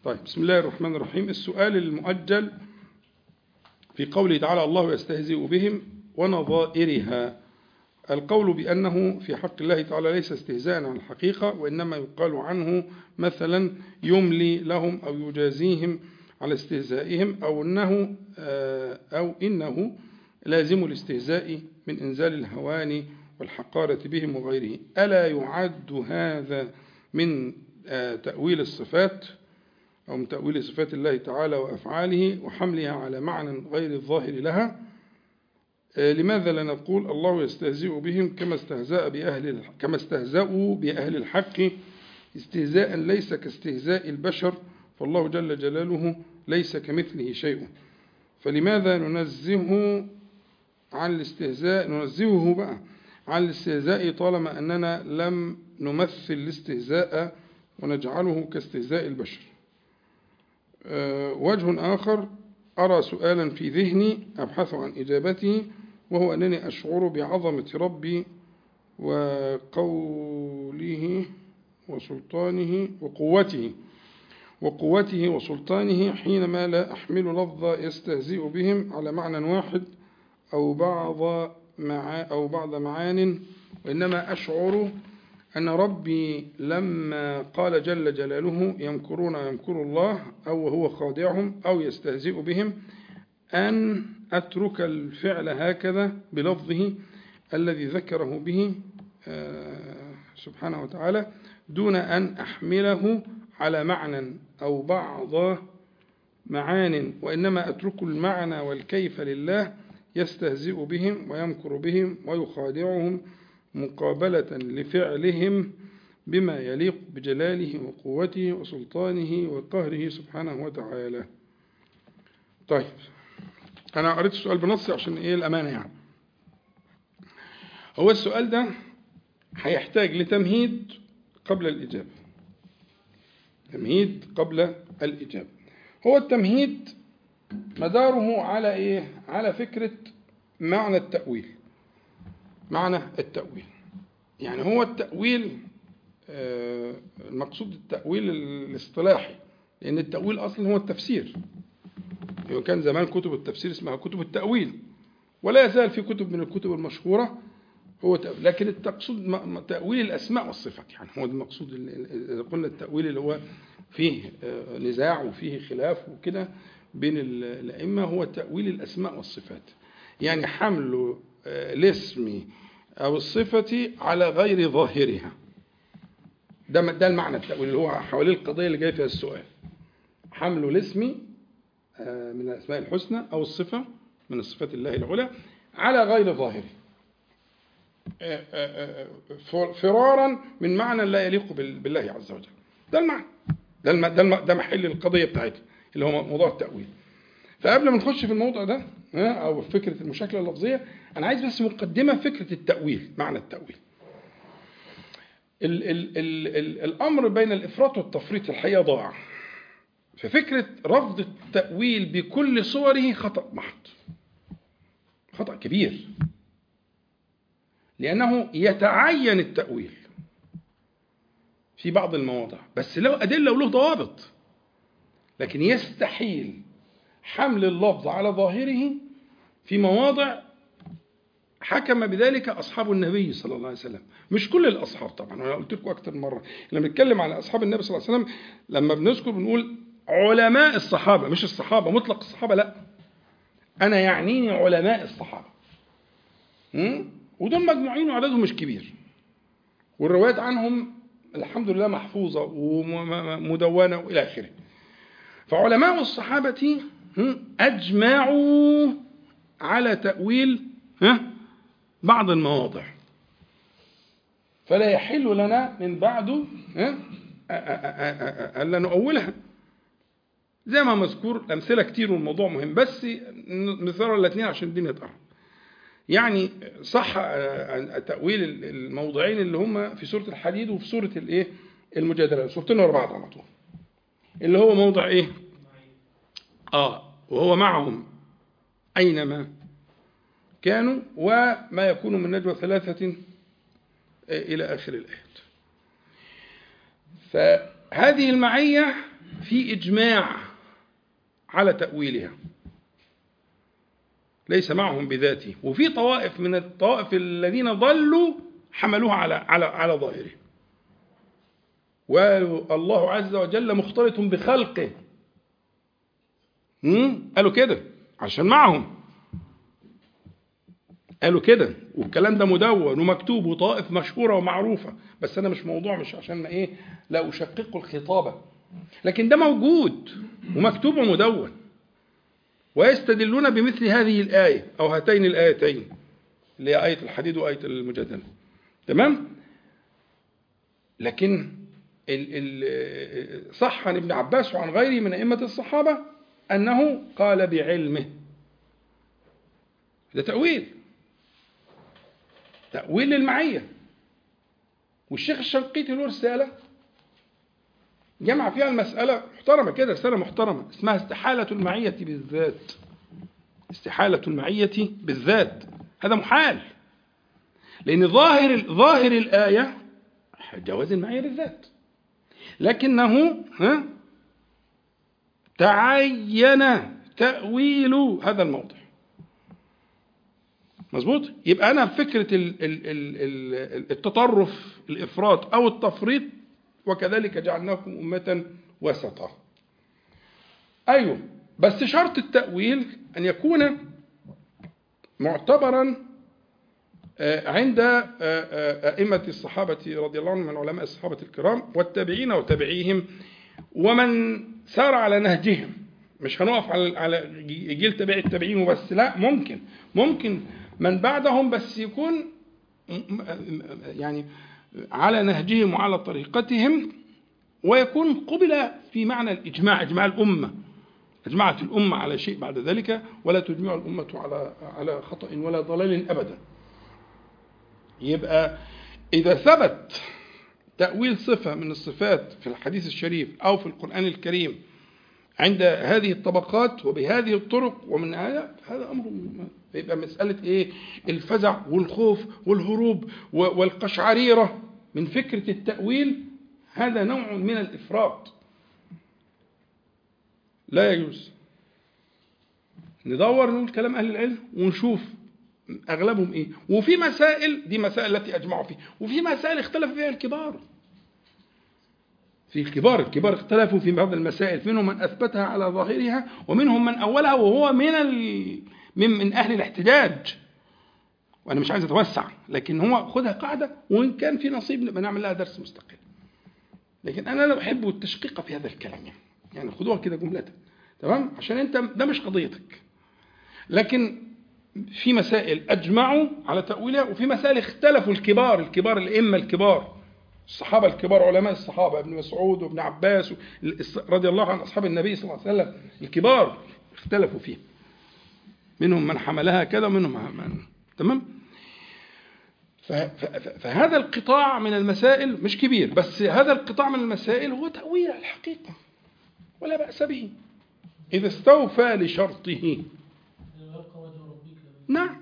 طيب، بسم الله الرحمن الرحيم. السؤال المؤجل في قوله تعالى الله يستهزئ بهم ونظائرها. القول بأنه في حق الله تعالى ليس استهزاء عن الحقيقة، وإنما يقال عنه مثلا يملي لهم أو يجازيهم على استهزائهم، أو إنه لازم الاستهزاء من إنزال الهوان والحقارة بهم وغيره. ألا يعد هذا من تأويل الصفات أو من تأويل صفات الله تعالى وأفعاله وحملها على معنى غير الظاهر لها؟ لماذا لا نقول الله يستهزئ بهم كما استهزأوا بأهل الحق استهزاء ليس كاستهزاء البشر، فالله جل جلاله ليس كمثله شيء. فلماذا ننزهه عن الاستهزاء طالما أننا لم نمثل الاستهزاء ونجعله كاستهزاء البشر؟ وجه آخر، أرى سؤالا في ذهني أبحث عن إجابته، وهو أنني أشعر بعظمة ربي وقوله وسلطانه وقوته وسلطانه حينما لا أحمل لفظ يستهزئ بهم على معنى واحد أو بعض معان، وإنما أشعر أن ربي لما قال جل جلاله يمكرون يمكر الله أو وهو خادعهم أو يستهزئ بهم، أن أترك الفعل هكذا بلفظه الذي ذكره به سبحانه وتعالى دون أن أحمله على معنى أو بعض معان، وإنما أترك المعنى والكيف لله يستهزئ بهم ويمكر بهم ويخادعهم مقابلة لفعلهم بما يليق بجلاله وقوته وسلطانه وقهره سبحانه وتعالى. طيب، أنا قريت السؤال بنصي عشان الأمانة يعني. هو السؤال ده هيحتاج لتمهيد قبل الإجابة. هو التمهيد مداره على إيه؟ على فكرة معنى التأويل. يعني هو التأويل المقصود التأويل الاصطلاحي، لأن التأويل أصلا هو التفسير. كان زمان كتب التفسير اسمها كتب التأويل، ولا يزال في كتب من الكتب المشهورة هو تأويل، لكن التقصد تأويل الأسماء والصفات. يعني هو المقصود، إذا قلنا التأويل اللي هو فيه نزاع وفيه خلاف وكده بين الأئمة، هو تأويل الأسماء والصفات، يعني حمل الاسم أو الصفة على غير ظاهرها. ده المعنى التأويل اللي هو حوالين القضية اللي جاي فيها السؤال. حمل الاسم من الأسماء الحسنى أو الصفة من الصفات الله العلى على غير ظاهره، فرارا من معنى لا يليق بالله عز وجل. ده المعنى، ده محل القضية بتاعتي اللي هو موضوع التأويل. فقبل ما نخش في الموضوع ده أو فكرة المشاكل اللفظية، أنا عايز بس مقدمة فكرة التأويل، معنى التأويل. الأمر بين الإفراط والتفريط الحقيقة ضاع. ففكرة رفض التأويل بكل صوره خطأ محض، خطأ كبير، لأنه يتعين التأويل في بعض المواضع بس له أدلة وله ضوابط، لكن يستحيل حمل اللفظ على ظاهره في مواضع حكم بذلك أصحاب النبي صلى الله عليه وسلم. مش كل الأصحاب طبعا، أنا قلت لكم أكتر من مرة لما نتكلم على أصحاب النبي صلى الله عليه وسلم، لما بنذكر بنقول علماء الصحابة، مش الصحابة مطلق الصحابة، لا، أنا يعنيني علماء الصحابة. ودول مجموعين وعددهم مش كبير، والروايات عنهم الحمد لله محفوظة ومدونة وإلى آخره. فعلماء الصحابة أجمعوا على تأويل بعض المواضع، فلا يحل لنا من بعده ألا نؤولها، زي ما مذكور أمثلة كتير والموضوع مهم، بس مثال الاثنين عشان الدنيا تقرب. يعني صح تأويل الموضعين اللي هم في سورة الحديد وفي سورة المجادلة، سورتين ورا بعض على طول، اللي هو موضع ايه؟ وهو معهم أينما كانوا وما يكون من نجوى ثلاثة إلى آخر الآيات. فهذه المعية في إجماع على تأويلها، ليس معهم بذاته، وفي طوائف من الطوائف الذين ضلوا حملوها على ظاهره. والله عز وجل مختلط بخلقه، قالوا كده عشان معهم، قالوا كده، والكلام ده مدون ومكتوب وطائف مشهورة ومعروفة. بس أنا مش عشان لا أشقق الخطابة، لكن ده موجود ومكتوب ومدون، ويستدلون بمثل هذه الآية أو هاتين الآيتين اللي هي آية الحديد وآية المجادلة. تمام؟ لكن صح عن ابن عباس وعن غيره من أئمة الصحابة أنه قال بعلمه. ده تأويل للمعية. والشيخ الشنقيطي له رسالة جمع فيها المسألة محترمة كده، رسالة محترمة اسمها استحالة المعية بالذات. استحالة المعية بالذات، هذا محال، لأن ظاهر الآية جواز المعية بالذات، لكنه تعين تأويل هذا الموضع. مظبوط؟ يبقى أنا فكرة التطرف، الإفراط أو التفريط، وكذلك جعلناكم أمة وسطا. أيوه، بس شرط التأويل أن يكون معتبرا عند أئمة الصحابة رضي الله عنهم من علماء الصحابة الكرام والتابعين وتابعيهم ومن سار على نهجهم. مش هنقف على جيل تابع التابعين وبس، لا، ممكن من بعدهم، بس يكون يعني على نهجهم وعلى طريقتهم، ويكون قبل في معنى الإجماع، إجماع الأمة. أجمعت الأمة على شيء بعد ذلك، ولا تجمع الأمة على خطأ ولا ضلال أبدا. يبقى إذا ثبت تأويل صفة من الصفات في الحديث الشريف أو في القرآن الكريم عند هذه الطبقات وبهذه الطرق ومن هذا أمر، يبقى مسألة الفزع والخوف والهروب والقشعريرة من فكرة التأويل، هذا نوع من الإفراط لا يجوز. ندور نقول كلام أهل العلم ونشوف أغلبهم وفي مسائل، دي مسائل التي أجمعوا فيها، وفي مسائل اختلف فيها الكبار. في الكبار اختلفوا في بعض المسائل، منهم من أثبتها على ظاهرها ومنهم من أولها، وهو من أهل الاحتجاج. وأنا مش عايز أتوسع، لكن هو خذها قاعدة، وإن كان في نصيب نبقى نعمل لها درس مستقل. لكن أنا لا أحب التشقيق في هذا الكلام، يعني خذوها كده جملة، تمام؟ عشان أنت ده مش قضيتك. لكن في مسائل أجمعوا على تأويلها، وفي مسائل اختلفوا الكبار الأئمة الكبار، الصحابة الكبار، علماء الصحابة ابن مسعود وابن عباس رضي الله عن أصحاب النبي صلى الله عليه وسلم الكبار اختلفوا فيه، منهم من حملها كذا ومنهم من. تمام؟ فهذا القطاع من المسائل مش كبير، بس هذا القطاع من المسائل هو تأويل الحقيقة ولا بأس به إذا استوفى لشرطه. نعم،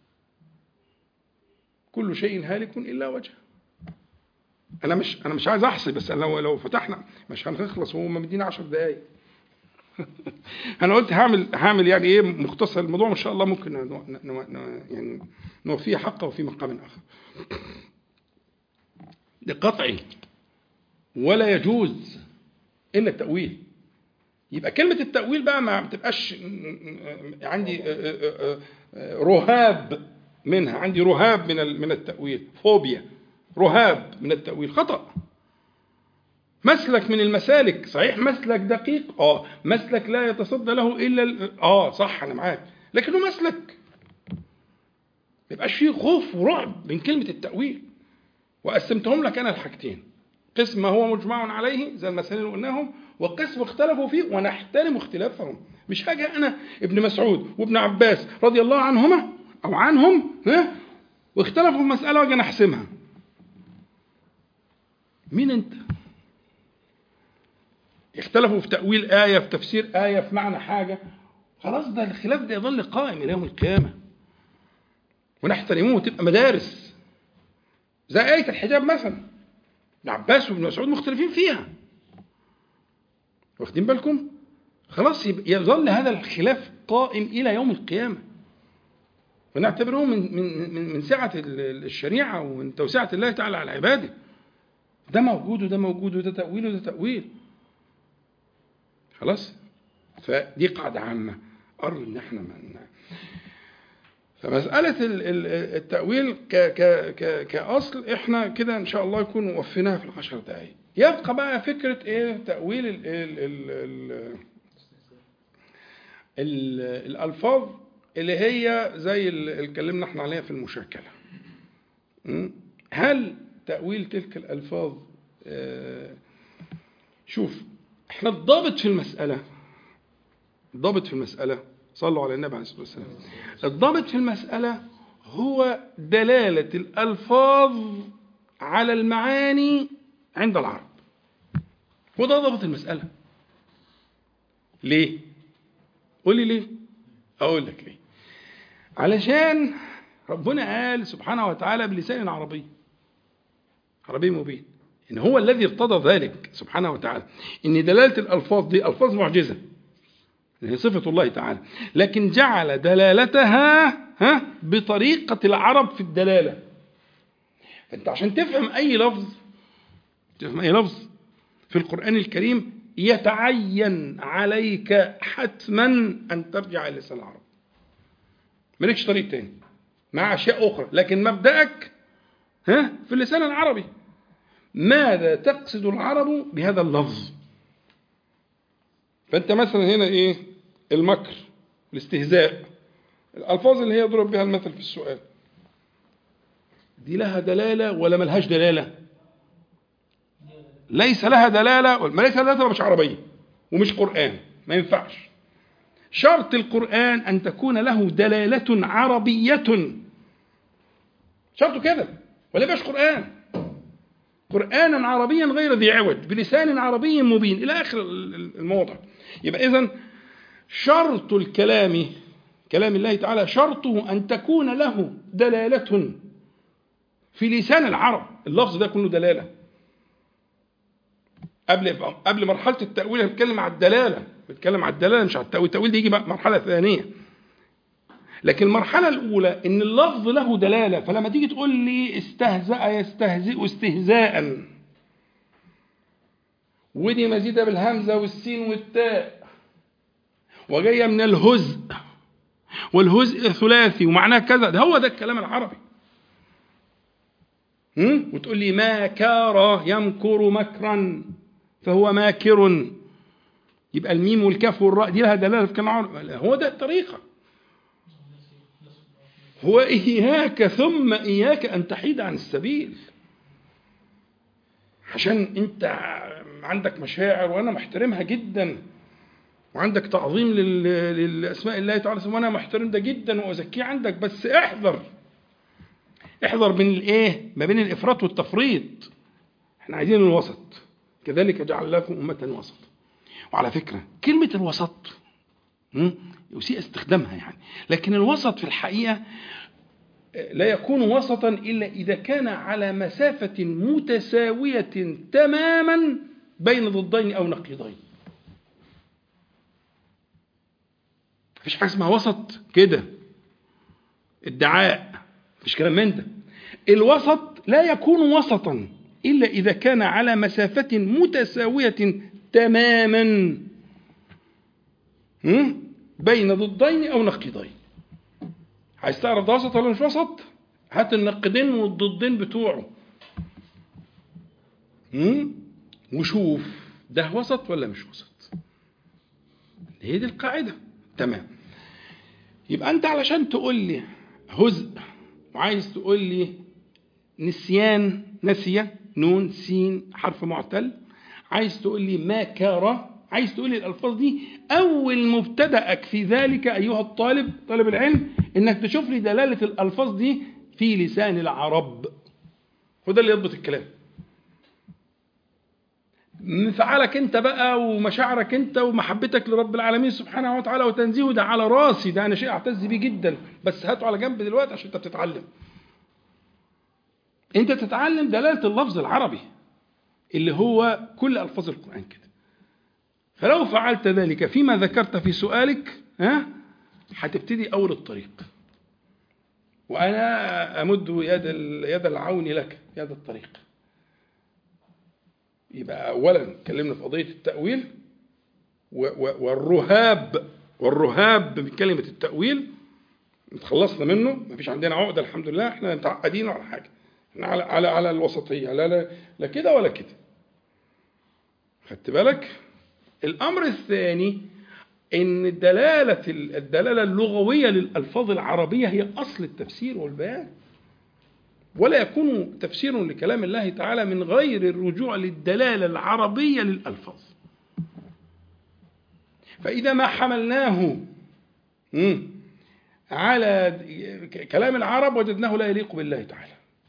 كل شيء هالك إلا وجهه. أنا مش عايز أحصي، بس أنا لو فتحنا مش هنخلص، وهم مدينا 10 دقايق. أنا قلت هعمل يعني مختصر الموضوع، إن شاء الله ممكن يعني نوفيه حقه في مقام آخر. ده قطعي، ولا يجوز إلا التأويل. يبقى كلمة التأويل بقى ما بتبقاش عندي رهاب منها، عندي رهاب من التأويل، فوبيا، رهاب من التأويل، خطأ. مسلك من المسالك، صحيح مسلك دقيق، مسلك لا يتصدى له إلا صح، أنا معاك، لكنه مسلك ما يبقاش فيه خوف ورعب من كلمة التأويل. وقسمتهم لك أنا الحاجتين: قسم ما هو مجمع عليه زي المسائل اللي قلناهم، وقسم اختلفوا فيه ونحترم اختلافهم. مش حاجة أنا ابن مسعود وابن عباس رضي الله عنهما أو عنهم واختلفوا في مسألة وجي نحسمها. مين أنت؟ اختلفوا في تأويل آية، في تفسير آية، في معنى حاجة، خلاص ده الخلاف ده يظل قائم إلى يوم القيامة، ونحترموه وتبقى مدارس. زي آية الحجاب مثلا، ابن عباس وابن مسعود مختلفين فيها، واخدين بالكم؟ خلاص يظل هذا الخلاف قائم إلى يوم القيامة، ونعتبره من سعة الشريعة ومن توسعة الله تعالى على عباده. ده موجود وده موجود وده تأويل وده تأويل. خلاص؟ فدي قاعدة عامة أرجو إن احنا فمسألة التأويل كأصل احنا كده إن شاء الله يكون وفيناها في 10 دقائق. يبقى بقى فكرة ايه تأويل الألفاظ اللي هي زي اللي اتكلمنا احنا عليها في المشاكلة. هل تأويل تلك الألفاظ شوف احنا الضابط في المسألة صلوا على النبي عليه الصلاة والسلام. الضابط في المسألة هو دلالة الألفاظ على المعاني عند العرب، وده ضابط المسألة. ليه؟ قول لي ليه؟ أقول لك ليه. علشان ربنا قال سبحانه وتعالى بلسان عربي مبين إن هو الذي ارتضى ذلك سبحانه وتعالى، إن دلالة الألفاظ دي ألفاظ معجزة، هي صفة الله تعالى، لكن جعل دلالتها بطريقة العرب في الدلالة. أنت عشان تفهم أي لفظ في القرآن الكريم يتعين عليك حتما أن ترجع إلى لسان العرب، مالكش طريق تاني مع أشياء أخرى، لكن مبدأك في اللسان العربي. ماذا تقصد العرب بهذا اللفظ؟ فأنت مثلا هنا إيه؟ المكر، الاستهزاء، الألفاظ اللي هي يضرب بها المثل في السؤال، دي لها دلالة ولا ملهاش دلالة؟ ليس لها دلالة، ما ليس لها دلالة مش عربية ومش قرآن، ما ينفعش. شرط القرآن أن تكون له دلالة عربية، شرطه كده، ولا يبقاش قرآنا عربيا غير ذي عوج بلسان عربي مبين إلى آخر الموضع. يبقى إذن شرط الكلام، كلام الله تعالى، شرطه أن تكون له دلالة في لسان العرب، اللفظ ده كله دلالة. قبل مرحلة التأويل بنتكلم على الدلالة، مش على التأويل. التأويل دي يجي مرحلة ثانية، لكن المرحلة الأولى إن اللفظ له دلالة. فلما تيجي تقول لي استهزأ يستهزئ استهزاء، ودي مزيدة بالهمزة والسين والتاء، وجاية من الهزء، والهزء ثلاثي ومعناه كذا، ده هو ده الكلام العربي. وتقول لي ماكر يمكر مكرا فهو ماكر، يبقى الميم والكاف والراء دي لها دلالة في كلام العربي. هو ده الطريقة. هو إياك ثم إياك أن تحيد عن السبيل، عشان أنت عندك مشاعر وأنا محترمها جدا، وعندك تعظيم للأسماء الله تعالى وأنا محترم ده جدا وأزكيه عندك، بس احذر ما بين الإفراط والتفريط. احنا عايزين الوسط، كذلك جعل لكم أمة وسط. وعلى فكرة كلمة الوسط يسيء استخدامها يعني، لكن الوسط في الحقيقة لا يكون وسطا إلا إذا كان على مسافة متساوية تماما بين ضدين أو نقيضين. مفيش حاجة اسمها وسط كده ادعاء، مفيش كلام من ده. الوسط لا يكون وسطا إلا إذا كان على مسافة متساوية تماما بين ضدين أو نقيضين. عايز تعرف ده وسط ولا مش وسط؟ هات النقيضين والضدين بتوعه وشوف ده وسط ولا مش وسط. هي دي القاعدة. تمام. يبقى أنت علشان تقول لي هزء، وعايز تقول لي نسيان، نسية، نون سين حرف معتل، عايز تقول لي ماكر، عايز تقول لي الألفاظ دي، أول مبتدأك في ذلك أيها الطالب، طالب العلم، إنك تشوف لي دلالة الألفاظ دي في لسان العرب، وده اللي يضبط الكلام. انفعالك انت بقى ومشاعرك انت ومحبتك لرب العالمين سبحانه وتعالى وتنزيهه، ده على راسي، ده انا شيء اعتز بيه جدا، بس هاته على جنب دلوقتي عشان انت بتتعلم. انت تتعلم دلالة اللفظ العربي اللي هو كل الفاظ القرآن كده. فلو فعلت ذلك فيما ذكرت في سؤالك هتبتدي أول الطريق، وأنا أمد يد العون لك، يد الطريق. يبقى أولا اتكلمنا في قضية التأويل والرهاب من كلمة التأويل، اتخلصنا منه، مفيش عندنا عقدة الحمد لله، احنا متعقدين على حاجة، احنا على الوسطية، لا كده ولا كده. خدت بالك؟ الأمر الثاني إن الدلالة اللغوية للألفاظ العربية هي أصل التفسير والبيان، ولا يكون تفسير لكلام الله تعالى من غير الرجوع للدلالة العربية للألفاظ. فإذا ما حملناه على كلام العرب وجدناه لا يليق بالله تعالى.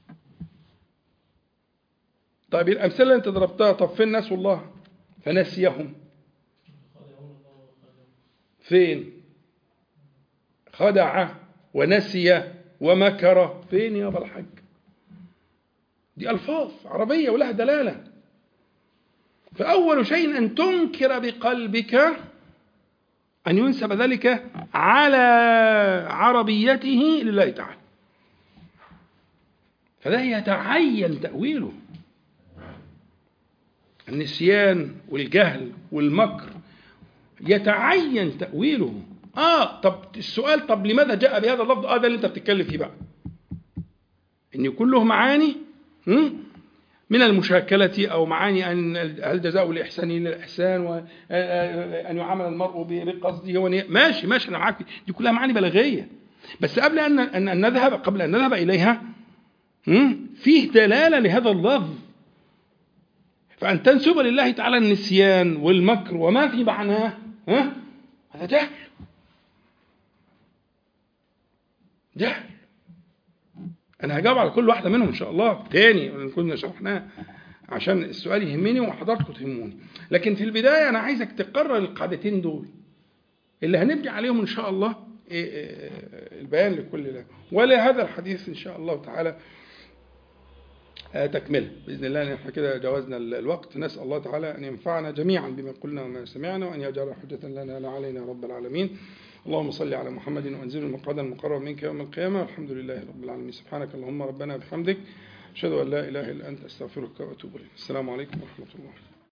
طيب الأمثلة اللي أنت ضربتها، طب فين الناس والله فنسيهم؟ فين؟ خدع ونسي ومكر، فين يا أبا الحاج؟ دي ألفاظ عربية ولها دلالة. فأول شيء أن تنكر بقلبك أن ينسب ذلك على عربيته لله تعالى، فده يتعين تأويله. النسيان والجهل والمكر يتعين تأويله. طب السؤال، طب لماذا جاء بهذا اللفظ؟ ده اللي انت بتتكلم فيه بقى، ان يكون له معاني من المشاكلة، أو معاني أن هل جزاء الإحسان إلا الإحسان، وأن يعامل المرء بقصده ماشي أنا معاك، دي كلها معاني بلاغية. بس قبل أن نذهب إليها فيه دلالة لهذا اللفظ. فأن تنسب لله تعالى النسيان والمكر وما في معناه هذا جهل. أنا هجاوب على كل واحدة منهم إن شاء الله تاني كنا شرحناه عشان السؤال يهمني وحضرتكم تهموني. لكن في البداية أنا عايزك تقرر القاعدتين دول اللي هنبني عليهم إن شاء الله البيان لكل ده، ولهذا الحديث إن شاء الله تعالى تكمله بإذن الله. نحن كده جاوزنا الوقت. نسأل الله تعالى أن ينفعنا جميعا بما قلنا وما سمعنا، وأن يجعل حجة لنا لا علينا رب العالمين. اللهم صل على محمد وأنزل المقعد المقرب منك يوم القيامة، والحمد لله رب العالمين. سبحانك اللهم ربنا وبحمدك، أشهد أن لا إله إلا أنت، أستغفرك وأتوب إليك. السلام عليكم ورحمة الله.